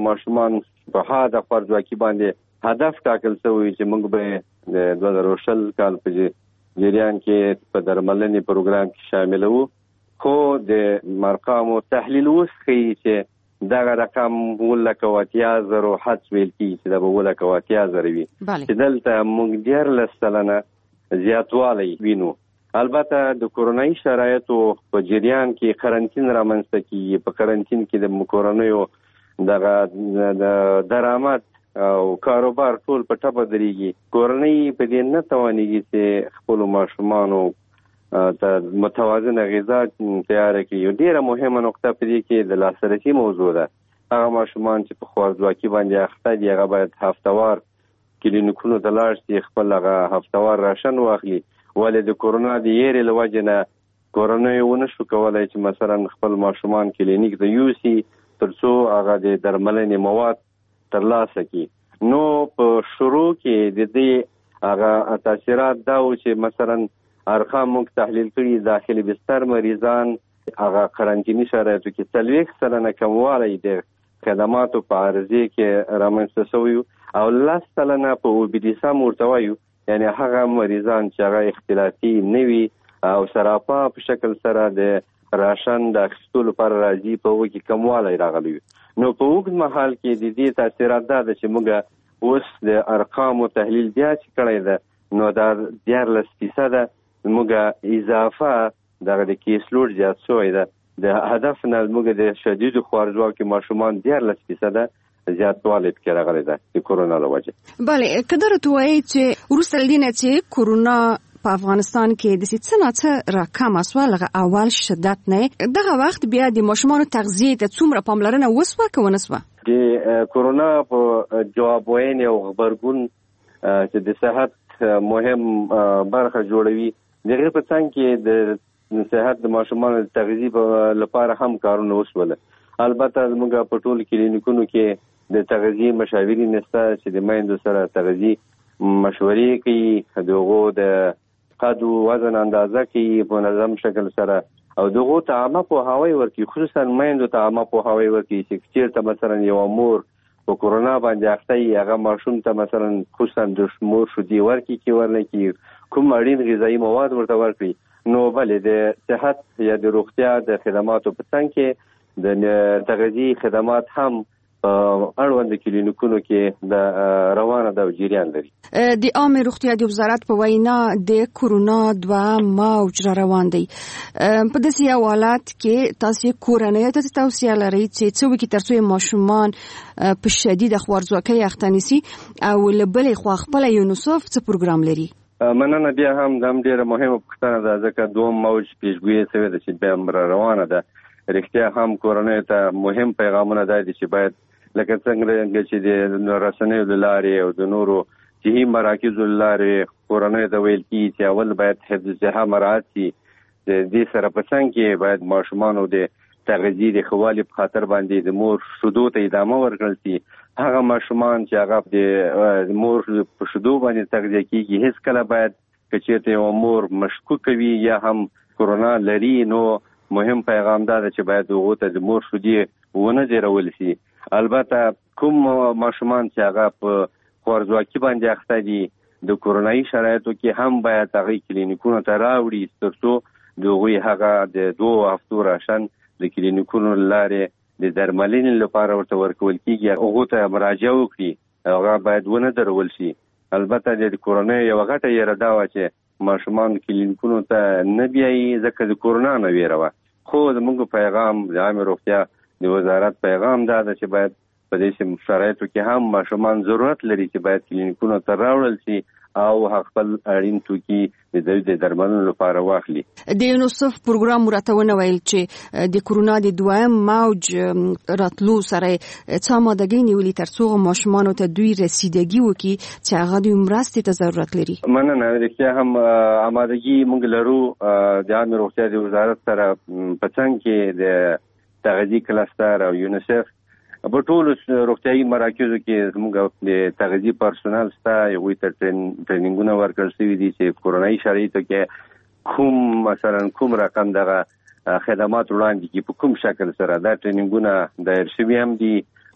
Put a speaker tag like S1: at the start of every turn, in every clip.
S1: ماشومان په هدا خوارځواکي باندې هدف ټاکل شوی چې موږ به د 2020 کال په جریان کې په درملنې پروګرام کې شامل وو خو د مرقامو تحلیل وسخي چې دا رقم 1,80,000 حد ویل کی چې دا 1,80,000 وي چې دلته موږ 14% زیاتوالی وینو. البته د کورونای شرایطو په جریان کې قرنټین رامنځته کیږي. په قرنټین کې د کورونایو د درآمد او کاروبار ټول په ټپه درېږي. کورونای په دې نه توانېږي چې خپل ماشومانو ته متوازنه غذا تیار کړي. یو ډیره مهمه نقطه په دې کې د لاسرسي موضوع ده. هغه ماشومان چې په خوارځواکي باندې اخته دي هغه باید هفتوار کلینیکونو ته لاړ شي، خپل هغه هفتوار راشن واخلي. ولې د کورونا د یېرې له وجې نه کورونای ونه شو کولی چې مثلا خپل ماشومان کلینیک ته یوسي تر څو هغه د درملنې مواد ترلاسه کړي. نو په شروع کې د دې هغه تاثیرات دا و چې مثلا ارقام موږ تحلیل کړي داخلي بستر مریضان هغه قرنټینی شرایطو کې 40% کموالی د خدماتو په عرضه کې رامنځته شوی او 10% په اوبیدیسم ورته وایو، یعنی هغه مریضان چې هغه اختلافي نوي او سراپا په شکل سره د راشن د اخیستلو لپاره راځي په وګړي کې کموالی راغلی. نو په اوږد مهال کې د دې تاثیرات دا چې موږ اوس د ارقامو تحلیل بیا چې کړی ده نو دا 14% موږ اضافه دغه د کیس لوډ زیات شوی ده. د هدف نه موږ د شدید خوارځواکي ماشومان 14% زیاتوالی پکې راغلی ده د کورونا له وجې.
S2: بله که درته ووایي چې وروسته له دې نه چې کورونا په افغانستان کې د څه نه څه راکمه سوه لکه اول شدت نه دغه وخت بیا د ماشومانو تغذیې ته څومره پاملرنه وسوه که ونه سوه؟
S1: د کورونا په جواب ویونې او غبرګون چې د صحت مهم برخه جوړوي دغه په څنګ کې د صحت د ماشومانو د تغذیې لپاره هم کارونه وسوله. البته موږ په ټول کلینیکونو کې د تغذیې مشاورین نشته چې د میندو سره تغذیې مشورې کوي، دغه د قد او وزن اندازه کوي په منظم شکل سره او دغه ته عامه پوهاوی ورکوي، خصوصا میندو ته عامه پوهاوی ورکوي چې چیرته مثلا یو مور په کورونا باندې اخته یي هغه ماشوم ته مثلا خصوصا د مور شودي ورکي کې ورنکي کوم اړین غذایی مواد ورته ورکړي. نو بلې د صحت یا د روغتیا د خدماتو په څنګ کې د تغذیې خدمات هم اړوند کلینیکونو کې د روانه د جریان لري.
S2: د عامه روغتیا د وزارت په وینا د کورونا 2 موج را روان دی. په داسې یو حالت کې تاسو کورنۍ ته توصیه لرئ چې څه وکړي ترڅو ماشومان په شدید خوارځواکۍ اخته نشي او له بلې خوا خپل یونیسف څه پروګرام لري؟
S1: مننه. بیا هم د ډیره مهمه پوښتنه ده ځکه دوم موج پیشګویي شوې ده چې بیا روانه ده. رښتیا هم کورنۍ ته مهم پیغامونه دي چې باید لکه څنګه چې د رسنیو له لارې او د نورو صحي مراکزو له لارې کورنۍ ته ویل کیږي چې اول باید حفظ صحه مراعات شي. د دې سره په څنګ کې باید ماشومانو د تغذیې د ښه والي په خاطر باندې د مور شیدو ته ادامه ورکړل شي. هغه ماشومان چې هغه د مور په شیدو باندې تغذیه کیږي هیڅ کله باید که چېرته یو مور مشکوک وي یا هم کورونا لري نو مهم پیغام دا چې باید هغه ته د مور شیدې ونه ځړول شي. البته کوم ماشومان چې هغه په خوارځواکي باندې اخته دي د کورونایي شرایطو کې هم باید هغه کلینیکونو ته راوړي ترڅو دوی هغه د 2 هفتو راشن د کلینیکونو لارې د درملنې لپاره ورته ورکول کیږي هغه ته مراجعه وکړي هغه باید ونه درول شي. البته د کورونای یو غټه یره دا و چې ماشومان کلینیکونو ته نه بیایي ځکه د کورونا نه ویره خو زموږ پیغام د عامه روغتیا د وزارت پیغام دا ده چې باید په دې شرایطو کې هم ماشومان ضرورت لري چې باید کلینیکونو ته راوړل شي او خپل اړین توکي د درملنې لپاره واخلي.
S2: د یونیسف پروګرام مراتونه ویل چې د کورونا د 2 موج راتلو سره څه مادهګي نیولې ترڅو ماشومان ته دوی رسیدګي وکړي چې هغه د مرستې ته ضرورت لري.
S1: مننه. رښتیا هم آمادګي موږ لرو د عامه روغتیا د وزارت سره په څنګ کې د تغذیه کلستر او یونیسف په ټولو روغتیايي مراکزو کې زموږ د تغذیه پرسونل شته هغوی ته ټرینینګونه ورکړل شوي دي چې کورونایي شرایطو کې کوم مثلا کوم رقم دغه خدمات وړاندې کړي په کوم شکل سره دا ټرینینګونه دایر شوي هم دي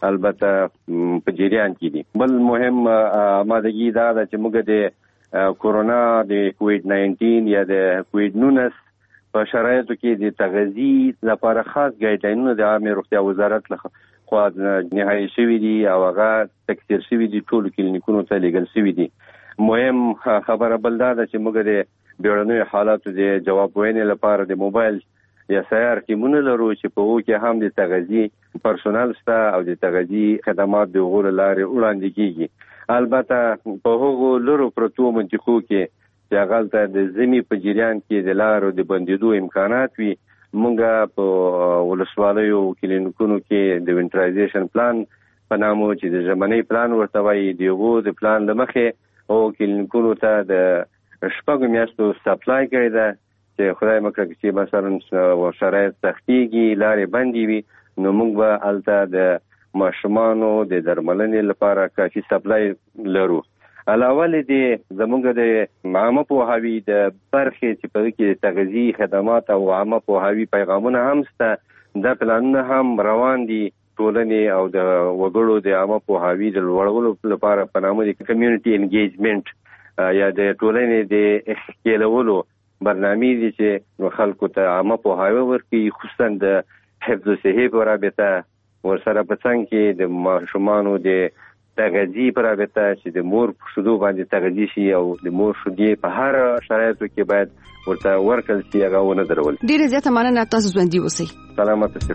S1: البته په جریان کې دي. بل مهم مادګي دا ده چې موږ د کورونا د کووډ 19 یا د کووډ 19 په شرایطو کې د تغذیه لپاره خاص ګایډلاینونه د عامه روغتیا وزارت لخوا نهایی شوي دي او هغه تکثیر شوي دي، ټول کلینیکونو ته لیږل شوي دي. مهم خبره بل دا ده چې موږ د بیړنیو حالاتو د جواب وینې لپاره د موبایل یا سیار ټیمونه لرو چې په هغو کې هم د تغذیې پرسونل شته او د تغذیې خدمات د هغو له لارې وړاندې کیږي. البته په هغو لرو پرتو منطقو کې چې هغلته د ژمي په جریان کې د لارو د بندېدو امکانات وي، موږ په ولسوالیو کلینیکونو کې د وینټرایزیشن پلان په نامو چې د ژمنۍ پلان ورته وایي، د هغو د پلان له مخې هغو کلینیکونو ته د 6 میاشتو سپلای کړی ده چې خدای مکړه چې مثلا شرایط سختيږي، لارې بندې وي، نو موږ به هلته د ماشومانو د درملنې لپاره کافي سپلای لرو. علاوه له زموږ د عامه پوهاوي د برخې چې په کې تغذیه خدمات او عامه پوهاوي پیغامونه هم شته، دا پلانونه هم روان دي. ټولنې او د وګړو د عامه پوهاوي د لوړولو لپاره په نامه د کمیونټي انګیجمنت یا د ټولنې د ښکېلولو برنامې دي چې خلکو ته عامه پوهاوی ورکړي، خصوصا د حفظ الصحې په رابطه، ورسره په څنګ کې د ماشومانو د تغذیې په رابطه چې د مور په شیدو باندې تغذیه شي او د مور شیدې په هر شرایطو کې باید ورته ورکړل شي، هغه ونه درول.
S2: ډیره زیاته مننه، تاسو ژوندي اوسئ.
S1: سلامت اوسئ.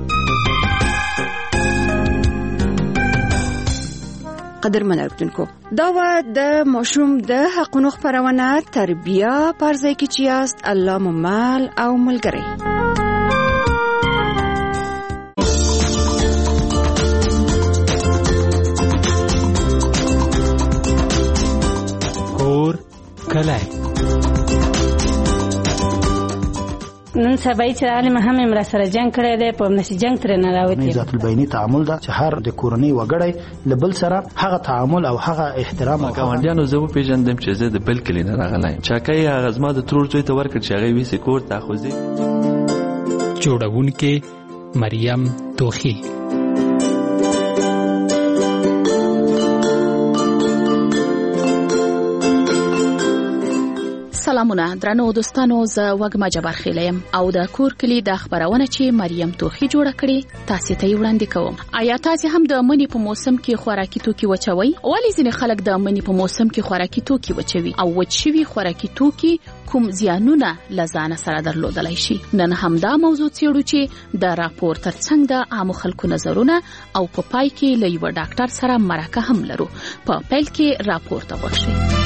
S2: قدرمن اورېدونکو، دا و د ماشوم د حقونو خپرونه تربیه پرځای کې چې یاست الله ممال او ملګری.
S3: کور کلی
S4: نن سبا چې عالم هم امر سره جنگ کړی دی، په نشي جنگ تر نه راوتی.
S3: ذات البینی تعامل دا چې هر د کورنۍ وګړی لبل سره هغه تعامل او هغه احترام او
S5: ګاونډیانو زه پیژندم چې زه د بل کلی نه راغلی چاکای هغه زما د ترور ځای ته ورکړ چې هغه ویسې کور ته خوځي.
S6: جوړونکې مریم توخی.
S7: سلامونه درنو دوستانو، زه وګما جبار خیلم او د کور کلی د خبرونه چې مریم توخی جوړه کړي تاسو ته وړاندې کوم. آیا تاسو هم د منی په موسم کې خوراکي توکي وچوي؟ ولی ځینې خلک د منی په موسم کې خوراکي توکي وچوي او وچوي خوراکي توکي کوم زیانونه لزانه سره درلودلای شي؟ نن هم دا موضوع څېړو چې د راپور ترڅنګ د عام خلکو نظرونه او په پای کې له یو ډاکټر سره مرکه هم لرو. په پیل کې راپور ته ورشئ.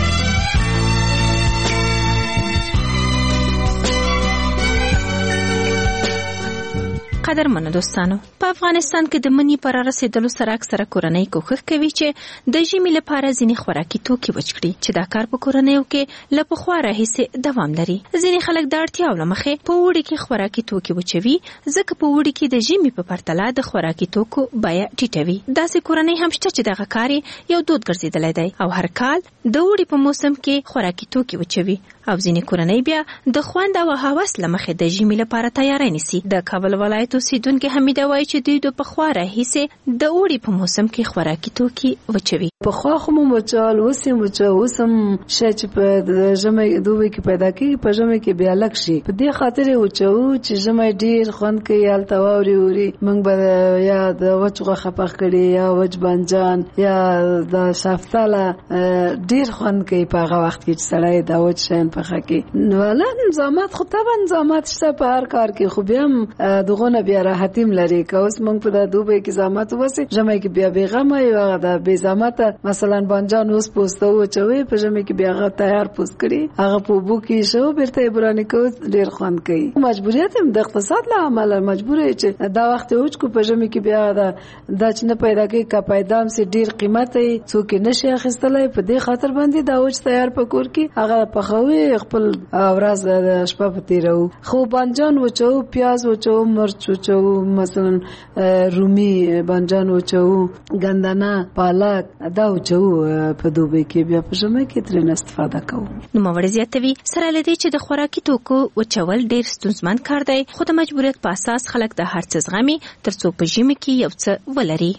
S8: قدرمنو دوستانو، په افغانستان کې د منی پر رسیدلو سره اکثره کورنۍ کوښښ کوي چې د ژمي لپاره ځینې خوراکي توکي وچ کړي چې دا کار په کورنیو کې له پخوا راهیسې دوام لري. ځینې خلک د اړتیاو له مخې په اوړي کې خوراکي توکي وچوي، ځکه په اوړي کې د ژمي په پرتله د خوراکي توکو بیه ټیټوي. داسې کورنۍ هم شته چې دغه کار یو دود ګرځېدلی دی او هر کال د اوړي په موسم کې خوراکي توکي وچوي، او ځینې کورنۍ بیا د خوند او هوس له مخې د ژمي لپاره تیاری نیسي. د کابل ولایت اوسیدونکې حمیده وایي چې دوی د پخوا راهیسې د اوړي په موسم کې خوراکي توکي وچوي.
S9: پخوا خو مو وچول، اوس هم شی چې په ژمي دوبي کې پیدا کېږي په ژمي کې بیا لږ شي. په دې خاطر یې وچوو چې ژمي ډېر خوند کوي، هلته واورې اوري. موږ به یا د وچ غوښه پخ کړي یا وچ بانجان یا د شفتاله ډېر خوند کوي په هغه وخت کې چې سړی دا وچ شیان پخه کوي. نو نظامات خو طبعا نظامات شته په هر کار کې، خو بیا هم دغونه بیا راحتیم لري. که اوس موږ په دوبي کې زحمت وباسي، ژمي کې بیا بېغمه یو هغه د بې زحمته مثلا بانجان اوس پوسته وچوي، په ژمي کې بیا هغه تیار پوست کړي، هغه په اوبو کې شو بیرته یې برانې کوو، ډېر خوند کوي. مجبوریت هم د اقتصاد له امله مجبور یې چې دا وخت وچ کو، په ژمي کې بیا دا چې نه پیدا کوي که پیدا هم سي ډېر قیمت یې څوک یې نشي اخیستلی. په دې خاطر باندې دا وچ تیار په کور کې هغه پخوي، خپل ورځ د شپه په تېروو. خو بانجان وچوو، پیاز وچوو، مرچ وچوو، مثلا رومي بانجان وچوو، ګندنه، پالک دا وچوو په دوبي کې، بیا په ژمي کې ترې استفاده کوو.
S8: نوموړی زیاتوي سره له دې چې د خوراکي توکو وچول ډېر ستونزمن کار دی، خو د مجبوریت په اساس خلک د هر څه زغمي ترڅو په ژمي کې یو څه ولري.